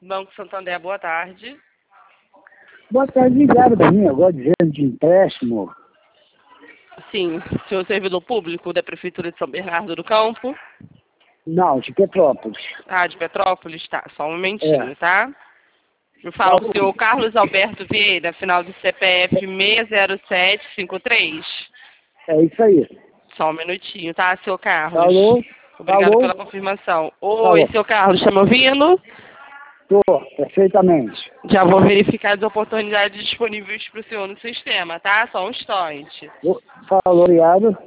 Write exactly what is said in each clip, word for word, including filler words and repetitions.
Banco Santander, boa tarde. Boa tarde, ligaram para mim agora dizendo de empréstimo. Sim, senhor servidor público da Prefeitura de São Bernardo do Campo. Não, de Petrópolis. Ah, de Petrópolis, tá. Só um momentinho, É. tá? Me fala Tá o senhor Carlos Alberto Vieira, final do C P F seis zero sete cinco três. É isso aí. Só um minutinho, tá, senhor Carlos? Falou? Obrigada Falou? pela confirmação. Oi, Falou. senhor Carlos, está me ouvindo? Tô, perfeitamente. Já vou verificar as oportunidades disponíveis para o senhor no sistema, tá? Só um instante. Falou, obrigado.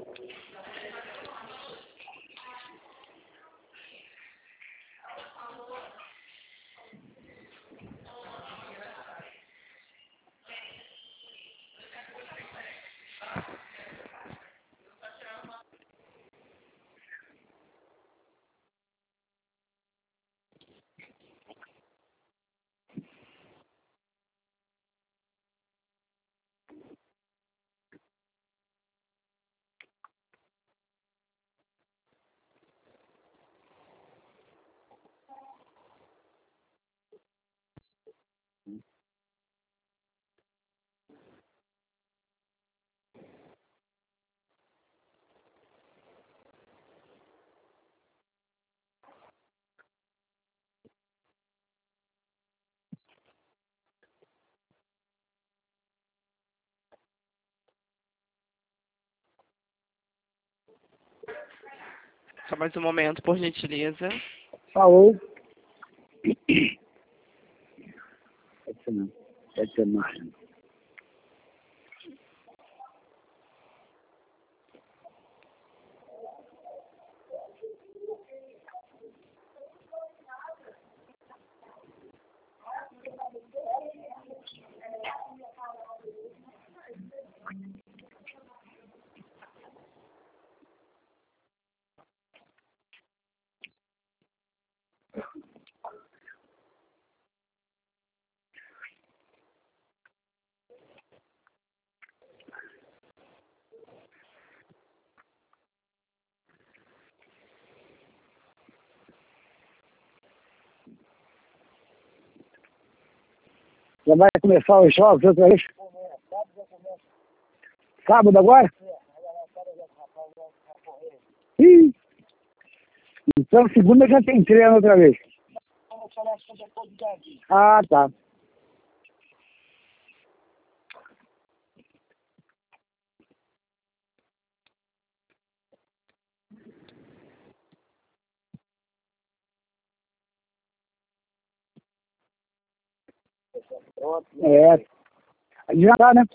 Só mais um momento, por gentileza. Falou. Pode ser não. Pode ser mais. Já vai começar os jogos outra vez? Sábado agora? Ih! Então segunda já tem treino outra vez. Ah, tá. É. Já tá, né?